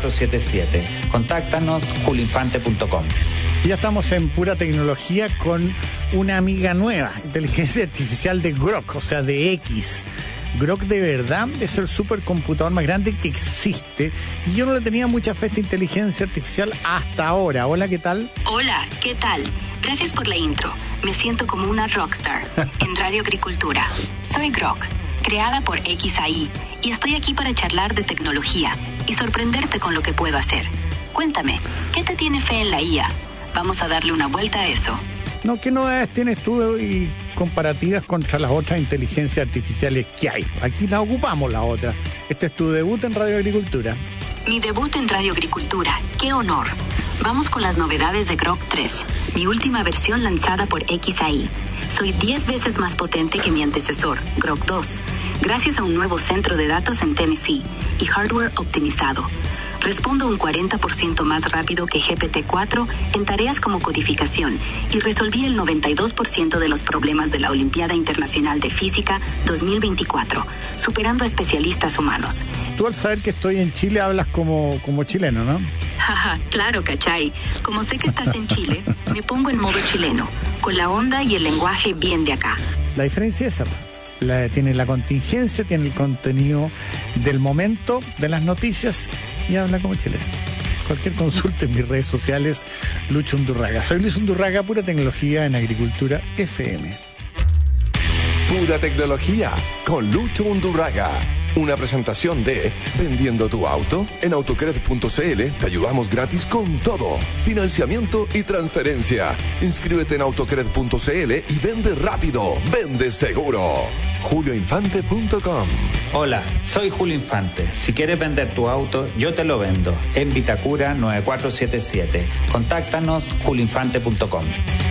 9477. Contáctanos julioinfante.com. Ya estamos en Pura Tecnología con una amiga nueva, inteligencia artificial de Grok, o sea, de X. Grok de verdad es el supercomputador más grande que existe y yo no le tenía mucha fe a esta inteligencia artificial hasta ahora. Hola, ¿qué tal? Hola, ¿qué tal? Gracias por la intro. Me siento como una rockstar en Radio Agricultura. Soy Grok, creada por XAI, y estoy aquí para charlar de tecnología y sorprenderte con lo que puedo hacer. Cuéntame, ¿qué te tiene fe en la IA? Vamos a darle una vuelta a eso. No, ¿qué novedades tienes tú y comparativas contra las otras inteligencias artificiales que hay? Aquí las ocupamos, las otras. Este es tu debut en Radio Agricultura. Mi debut en Radio Agricultura. ¡Qué honor! Vamos con las novedades de Grok 3, mi última versión lanzada por XAI. Soy 10 veces más potente que mi antecesor, Grok 2, gracias a un nuevo centro de datos en Tennessee y hardware optimizado. Respondo un 40% más rápido que GPT-4 en tareas como codificación y resolví el 92% de los problemas de la Olimpiada Internacional de Física 2024, superando a especialistas humanos. Tú al saber que estoy en Chile hablas como chileno, ¿no? Jaja, claro, cachai. Como sé que estás en Chile, me pongo en modo chileno, con la onda y el lenguaje bien de acá. La diferencia es esa. Tiene la contingencia, tiene el contenido del momento, de las noticias y habla como chileno. Cualquier consulta en mis redes sociales, Lucho Undurraga. Soy Luis Undurraga, Pura Tecnología en Agricultura FM. Pura Tecnología con Lucho Undurraga. Una presentación de Vendiendo tu auto. En autocred.cl te ayudamos gratis con todo. Financiamiento y transferencia. Inscríbete en autocred.cl y vende rápido. Vende seguro. julioinfante.com. Hola, soy Julio Infante. Si quieres vender tu auto, yo te lo vendo. En Vitacura 9477. Contáctanos julioinfante.com.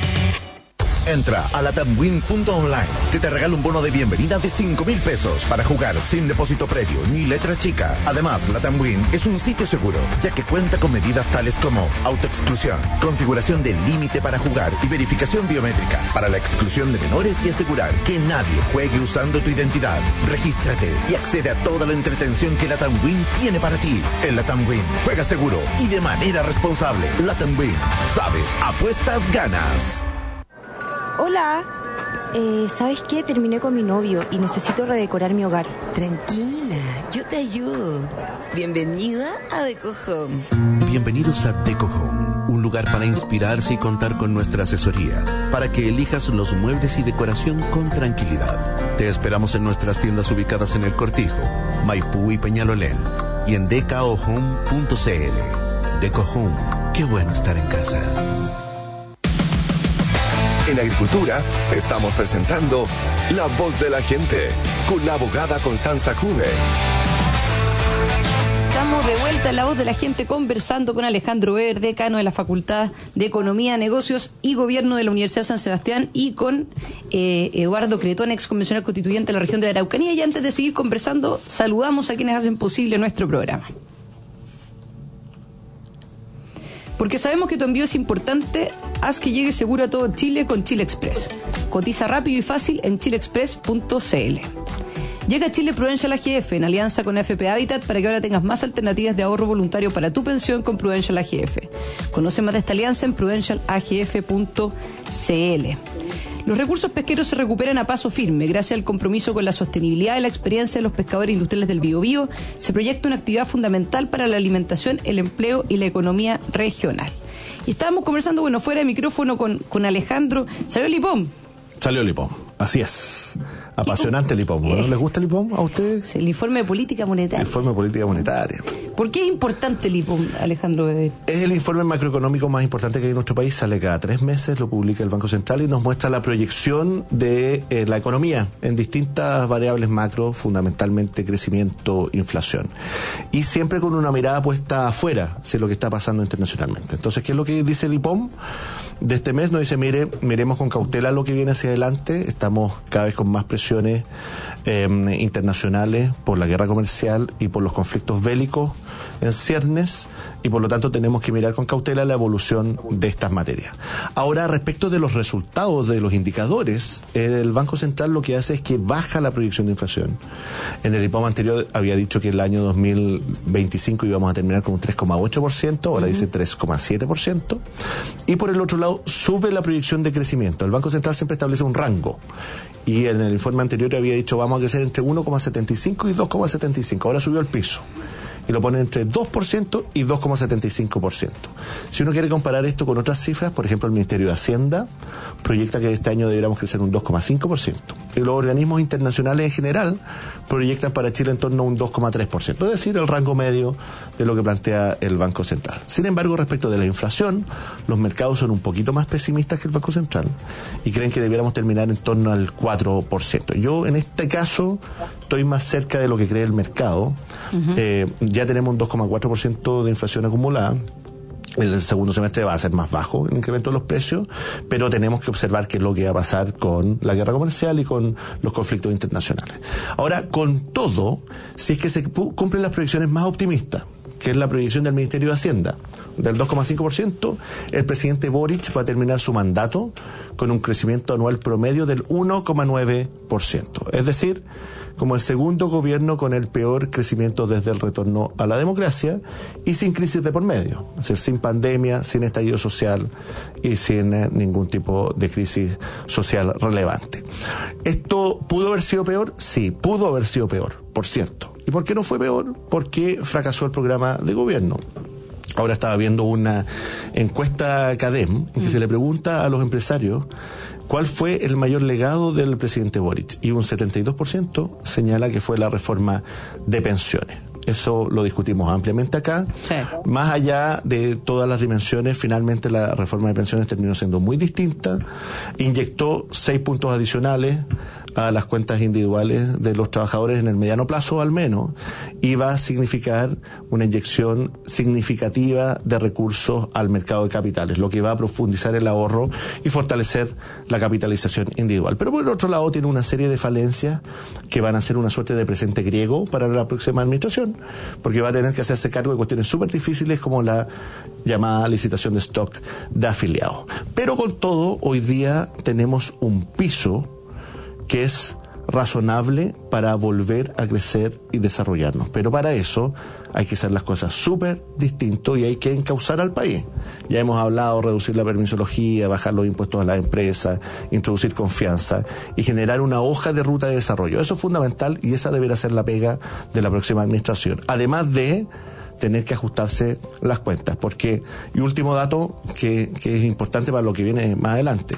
Entra a latamwin.online, que te regala un bono de bienvenida de 5,000 pesos para jugar sin depósito previo ni letra chica. Además, Latamwin es un sitio seguro, ya que cuenta con medidas tales como autoexclusión, configuración del límite para jugar y verificación biométrica para la exclusión de menores y asegurar que nadie juegue usando tu identidad. Regístrate y accede a toda la entretención que Latamwin tiene para ti. En Latamwin, juega seguro y de manera responsable. Latamwin, sabes, apuestas, ganas. Hola, ¿sabes qué? Terminé con mi novio y necesito redecorar mi hogar. Tranquila, yo te ayudo. Bienvenida a Deco Home. Bienvenidos a Deco Home, un lugar para inspirarse y contar con nuestra asesoría, para que elijas los muebles y decoración con tranquilidad. Te esperamos en nuestras tiendas ubicadas en El Cortijo, Maipú y Peñalolén, y en decaohome.cl. Deco Home, qué bueno estar en casa. En Agricultura estamos presentando La Voz de la Gente con la abogada Constanza Cube. Estamos de vuelta en La Voz de la Gente conversando con Alejandro Weber, decano de la Facultad de Economía, Negocios y Gobierno de la Universidad de San Sebastián, y con Eduardo Cretón, ex convencional constituyente de la región de la Araucanía. Y antes de seguir conversando, saludamos a quienes hacen posible nuestro programa. Porque sabemos que tu envío es importante, haz que llegue seguro a todo Chile con Chile Express. Cotiza rápido y fácil en chileexpress.cl. Llega a Chile Prudential AGF en alianza con AFP Habitat para que ahora tengas más alternativas de ahorro voluntario para tu pensión con Prudential AGF. Conoce más de esta alianza en prudentialagf.cl. Los recursos pesqueros se recuperan a paso firme. Gracias al compromiso con la sostenibilidad y la experiencia de los pescadores industriales del Biobío, se proyecta una actividad fundamental para la alimentación, el empleo y la economía regional. Y estábamos conversando, fuera de micrófono con Alejandro. ¿Salió el IPOM? Salió el IPOM, así es. Apasionante el IPOM, ¿no? ¿Les gusta el IPOM a ustedes? Sí, el informe de política monetaria. El informe de política monetaria. ¿Por qué es importante el IPOM, Alejandro? Es el informe macroeconómico más importante que hay en nuestro país, sale cada 3 meses, lo publica el Banco Central y nos muestra la proyección de la economía en distintas variables macro, fundamentalmente crecimiento, inflación. Y siempre con una mirada puesta afuera, de lo que está pasando internacionalmente. Entonces, ¿qué es lo que dice el IPOM de este mes? Nos dice, miremos con cautela lo que viene hacia adelante, estamos cada vez con más presiones internacionales por la guerra comercial y por los conflictos bélicos en ciernes, y por lo tanto tenemos que mirar con cautela la evolución de estas materias. Ahora, respecto de los resultados de los indicadores, el Banco Central lo que hace es que baja la proyección de inflación. En el IPOM anterior había dicho que el año 2025 íbamos a terminar con un 3,8%, ahora dice 3,7%, y por el otro lado sube la proyección de crecimiento. El Banco Central siempre establece un rango, y en el informe anterior había dicho vamos a crecer entre 1,75 y 2,75, ahora subió el piso y lo pone entre 2% y 2,75%. Si uno quiere comparar esto con otras cifras, por ejemplo el Ministerio de Hacienda proyecta que este año deberíamos crecer un 2,5%, y los organismos internacionales en general proyectan para Chile en torno a un 2,3%, es decir, el rango medio de lo que plantea el Banco Central. Sin embargo, respecto de la inflación, los mercados son un poquito más pesimistas que el Banco Central y creen que debiéramos terminar en torno al 4%. Yo en este caso estoy más cerca de lo que cree el mercado. Ya tenemos un 2,4% de inflación acumulada. El segundo semestre va a ser más bajo el incremento de los precios, pero tenemos que observar qué es lo que va a pasar con la guerra comercial y con los conflictos internacionales. Ahora, con todo, si es que se cumplen las proyecciones más optimistas, que es la proyección del Ministerio de Hacienda, del 2,5%, el presidente Boric va a terminar su mandato con un crecimiento anual promedio del 1,9%. Es decir, como el segundo gobierno con el peor crecimiento desde el retorno a la democracia y sin crisis de por medio. Es decir, sin pandemia, sin estallido social y sin ningún tipo de crisis social relevante. ¿Esto pudo haber sido peor? Sí, pudo haber sido peor, por cierto. ¿Y por qué no fue peor? Porque fracasó el programa de gobierno. Ahora estaba viendo una encuesta CADEM en que se le pregunta a los empresarios cuál fue el mayor legado del presidente Boric, y un 72% señala que fue la reforma de pensiones. Eso lo discutimos ampliamente acá. Sí. Más allá de todas las dimensiones, finalmente la reforma de pensiones terminó siendo muy distinta. Inyectó 6 puntos adicionales a las cuentas individuales de los trabajadores en el mediano plazo al menos, y va a significar una inyección significativa de recursos al mercado de capitales, lo que va a profundizar el ahorro y fortalecer la capitalización individual. Pero por el otro lado tiene una serie de falencias que van a ser una suerte de presente griego para la próxima administración, porque va a tener que hacerse cargo de cuestiones súper difíciles como la llamada licitación de stock de afiliados. Pero con todo, hoy día tenemos un piso que es razonable para volver a crecer y desarrollarnos. Pero para eso hay que hacer las cosas súper distinto y hay que encauzar al país. Ya hemos hablado, reducir la permisología, bajar los impuestos a las empresas, introducir confianza y generar una hoja de ruta de desarrollo. Eso es fundamental y esa deberá ser la pega de la próxima administración. Además de tener que ajustarse las cuentas, porque, y último dato que es importante para lo que viene más adelante,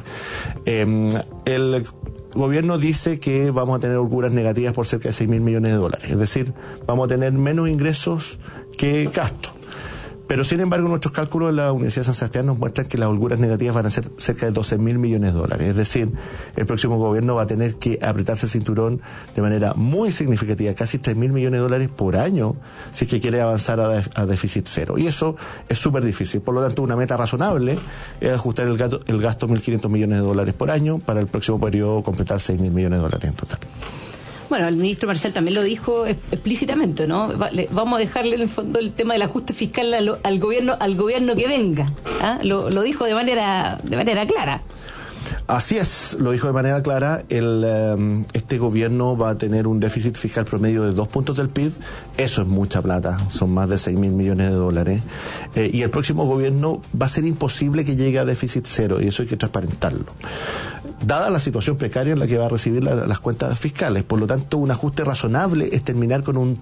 el gobierno dice que vamos a tener holguras negativas por cerca de 6.000 millones de dólares, es decir, vamos a tener menos ingresos que gastos. Pero sin embargo nuestros cálculos de la Universidad de San Sebastián nos muestran que las holguras negativas van a ser cerca de 12.000 millones de dólares. Es decir, el próximo gobierno va a tener que apretarse el cinturón de manera muy significativa, casi 3.000 millones de dólares por año, si es que quiere avanzar a déficit cero. Y eso es súper difícil. Por lo tanto, una meta razonable es ajustar el gasto 1.500 millones de dólares por año para el próximo periodo completar 6.000 millones de dólares en total. Bueno, el ministro Marcel también lo dijo explícitamente, ¿no? Vamos a dejarle en el fondo el tema del ajuste fiscal al gobierno que venga. ¿Ah? Lo dijo de manera clara. Así es, lo dijo de manera clara. Este gobierno va a tener un déficit fiscal promedio de 2 puntos del PIB. Eso es mucha plata, son más de 6.000 millones de dólares. Y el próximo gobierno va a ser imposible que llegue a déficit cero, y eso hay que transparentarlo. Dada la situación precaria en la que va a recibir las cuentas fiscales, por lo tanto, un ajuste razonable es terminar con un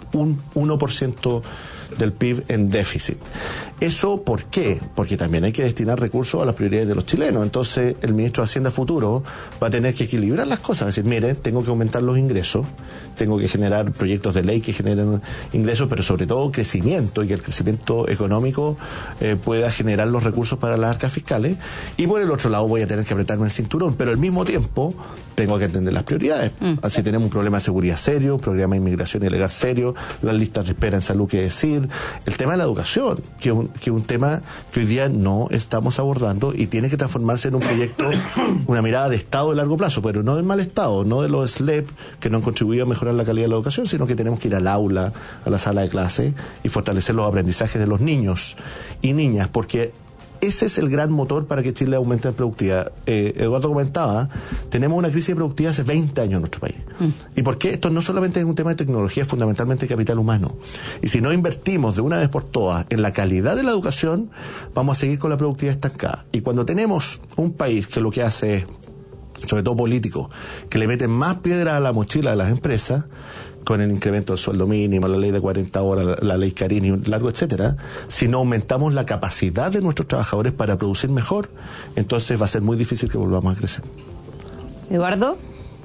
1% del PIB en déficit. ¿Eso por qué? Porque también hay que destinar recursos a las prioridades de los chilenos. Entonces, el ministro de Hacienda futuro va a tener que equilibrar las cosas. Es decir, mire, tengo que aumentar los ingresos, tengo que generar proyectos de ley que generen ingresos, pero sobre todo crecimiento, y que el crecimiento económico pueda generar los recursos para las arcas fiscales. Y por el otro lado voy a tener que apretarme el cinturón, pero al mismo tiempo tengo que entender las prioridades. Así tenemos un problema de seguridad serio, un problema de inmigración ilegal serio, las listas de espera en salud, que decir, el tema de la educación, que es un tema que hoy día no estamos abordando y tiene que transformarse en un proyecto, una mirada de Estado de largo plazo, pero no del mal Estado, no de los SLEP que no han contribuido a mejorar la calidad de la educación, sino que tenemos que ir al aula, a la sala de clase y fortalecer los aprendizajes de los niños y niñas, porque ese es el gran motor para que Chile aumente la productividad. Eduardo comentaba, tenemos una crisis de productividad hace 20 años en nuestro país. ¿Y por qué? Esto no solamente es un tema de tecnología, es fundamentalmente capital humano. Y si no invertimos de una vez por todas en la calidad de la educación, vamos a seguir con la productividad estancada. Y cuando tenemos un país que lo que hace es, sobre todo políticos, que le meten más piedra a la mochila de las empresas, con el incremento del sueldo mínimo, la ley de 40 horas, la ley Carini, un largo etcétera, si no aumentamos la capacidad de nuestros trabajadores para producir mejor, entonces va a ser muy difícil que volvamos a crecer. ¿Eduardo?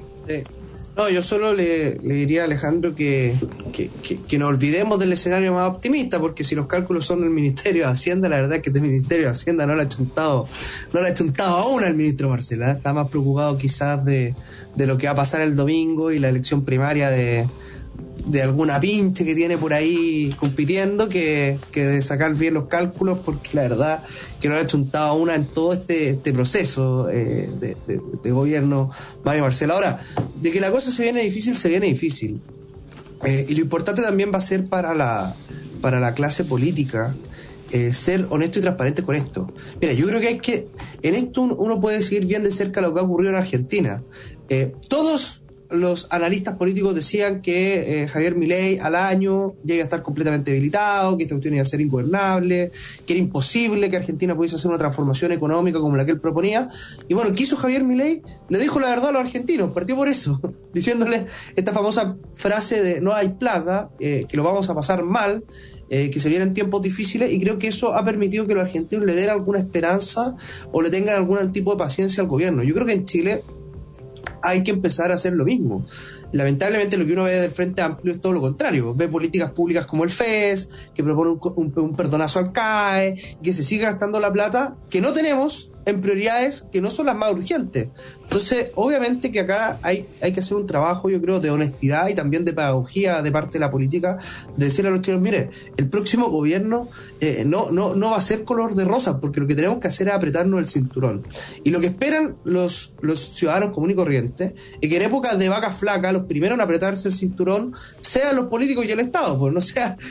No, yo solo le diría a Alejandro que no olvidemos del escenario más optimista, porque si los cálculos son del Ministerio de Hacienda, la verdad es que este Ministerio de Hacienda no le ha chuntado aún al ministro Marcela. Está más preocupado quizás de lo que va a pasar el domingo y la elección primaria de alguna pinche que tiene por ahí compitiendo que de sacar bien los cálculos, porque la verdad que no le ha chuntado una en todo este proceso de gobierno Mario Marcel. Ahora, de que la cosa se viene difícil. Y lo importante también va a ser para la clase política ser honesto y transparente con esto. Mira, yo creo que en esto uno puede seguir bien de cerca lo que ha ocurrido en Argentina. Todos los analistas políticos decían que Javier Milei al año llega a estar completamente debilitado, que esta cuestión iba a ser ingobernable, que era imposible que Argentina pudiese hacer una transformación económica como la que él proponía. Y bueno, ¿qué hizo Javier Milei? Le dijo la verdad a los argentinos, partió por eso, diciéndole esta famosa frase de no hay plata, que lo vamos a pasar mal, que se vienen tiempos difíciles, y creo que eso ha permitido que los argentinos le den alguna esperanza o le tengan algún tipo de paciencia al gobierno. Yo creo que en Chile hay que empezar a hacer lo mismo. Lamentablemente lo que uno ve del Frente Amplio es todo lo contrario. Ve políticas públicas como el FES, que propone un perdonazo al CAE, que se sigue gastando la plata que no tenemos en prioridades que no son las más urgentes. Entonces, obviamente que acá hay que hacer un trabajo, yo creo, de honestidad y también de pedagogía de parte de la política, de decirle a los chilenos, mire, el próximo gobierno no va a ser color de rosa, porque lo que tenemos que hacer es apretarnos el cinturón. Y lo que esperan los ciudadanos comunes y corrientes es que en épocas de vacas flacas, los primeros en apretarse el cinturón sean los políticos y el Estado, pues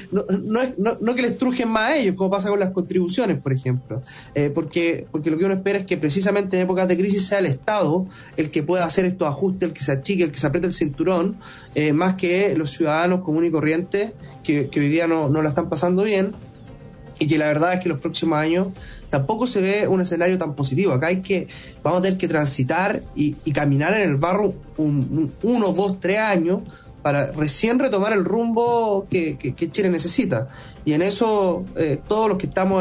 no que les trujen más a ellos, como pasa con las contribuciones, por ejemplo. Porque lo que uno espera es que precisamente en épocas de crisis sea el Estado el que pueda hacer estos ajustes, el que se achique, el que se apriete el cinturón, más que los ciudadanos comunes y corrientes que hoy día no la están pasando bien, y que la verdad es que los próximos años tampoco se ve un escenario tan positivo. Acá vamos a tener que transitar y caminar en el barro 1, 2, 3 años para recién retomar el rumbo que Chile necesita. Y en eso todos los que estamos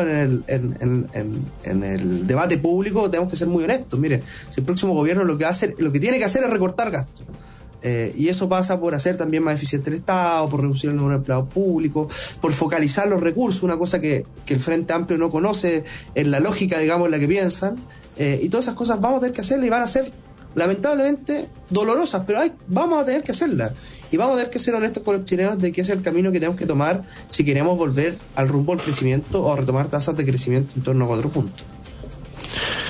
en el debate público tenemos que ser muy honestos. Mire, si el próximo gobierno lo que tiene que hacer es recortar gastos. Y eso pasa por hacer también más eficiente el Estado, por reducir el número de empleados públicos, por focalizar los recursos, una cosa que el Frente Amplio no conoce en la lógica, digamos, en la que piensan. Y todas esas cosas vamos a tener que hacerlas, y van a ser lamentablemente dolorosas, pero vamos a tener que hacerlas. Y vamos a tener que ser honestos con los chilenos de que ese es el camino que tenemos que tomar si queremos volver al rumbo al crecimiento o a retomar tasas de crecimiento en torno a 4 puntos.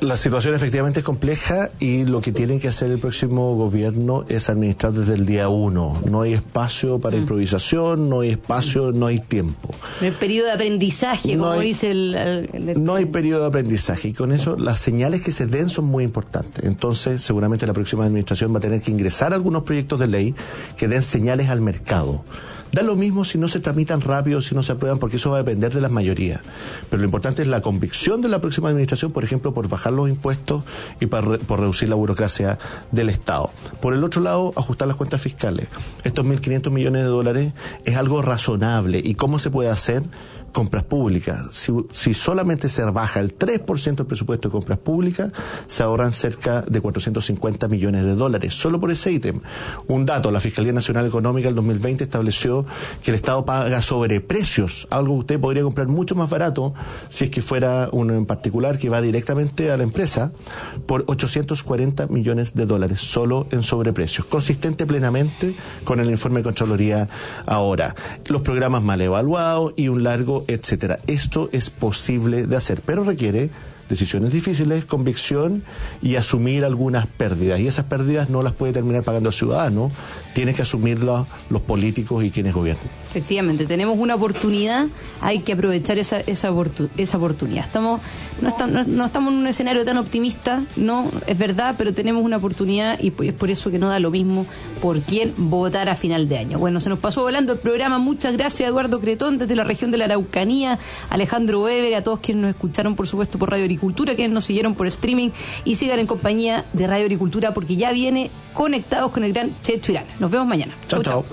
La situación efectivamente es compleja y lo que tiene que hacer el próximo gobierno es administrar desde el día 1. No hay espacio para improvisación, no hay espacio, no hay tiempo. No hay periodo de aprendizaje, como dice No hay periodo de aprendizaje y con eso las señales que se den son muy importantes. Entonces, seguramente la próxima administración va a tener que ingresar algunos proyectos de ley que den señales al mercado. Da lo mismo si no se tramitan rápido, si no se aprueban, porque eso va a depender de las mayorías. Pero lo importante es la convicción de la próxima administración, por ejemplo, por bajar los impuestos y por reducir la burocracia del Estado. Por el otro lado, ajustar las cuentas fiscales. Estos 1.500 millones de dólares es algo razonable. ¿Y cómo se puede hacer? Compras públicas. Si solamente se baja el 3% del presupuesto de compras públicas, se ahorran cerca de 450 millones de dólares, solo por ese ítem. Un dato, la Fiscalía Nacional Económica el 2020 estableció que el Estado paga sobreprecios, algo que usted podría comprar mucho más barato si es que fuera uno en particular que va directamente a la empresa, por 840 millones de dólares, solo en sobreprecios, consistente plenamente con el informe de Contraloría ahora. Los programas mal evaluados y un largo etcétera. Esto es posible de hacer, pero requiere decisiones difíciles, convicción y asumir algunas pérdidas. Y esas pérdidas no las puede terminar pagando el ciudadano, tienen que asumirlas los políticos y quienes gobiernan. Efectivamente, tenemos una oportunidad, hay que aprovechar esa oportunidad. No estamos en un escenario tan optimista, no, es verdad, pero tenemos una oportunidad y es por eso que no da lo mismo por quién votar a final de año. Bueno, se nos pasó volando el programa. Muchas gracias, Eduardo Cretón, desde la región de la Araucanía, Alejandro Weber, a todos quienes nos escucharon, por supuesto, por Radio Agricultura, quienes nos siguieron por streaming y sigan en compañía de Radio Agricultura porque ya viene Conectados con el gran Checho Irán. Nos vemos mañana. Chao.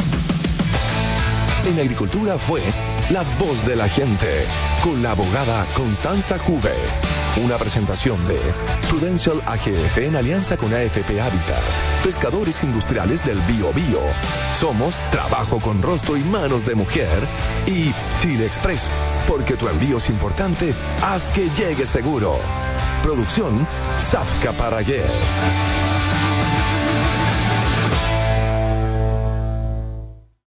En Agricultura fue La Voz de la Gente, con la abogada Constanza Cube. Una presentación de Prudential AGF en alianza con AFP Habitat, Pescadores Industriales del Bío Bío. Somos Trabajo con Rostro y Manos de Mujer y Chile Express, porque tu envío es importante, haz que llegue seguro. Producción Zafka Parragués.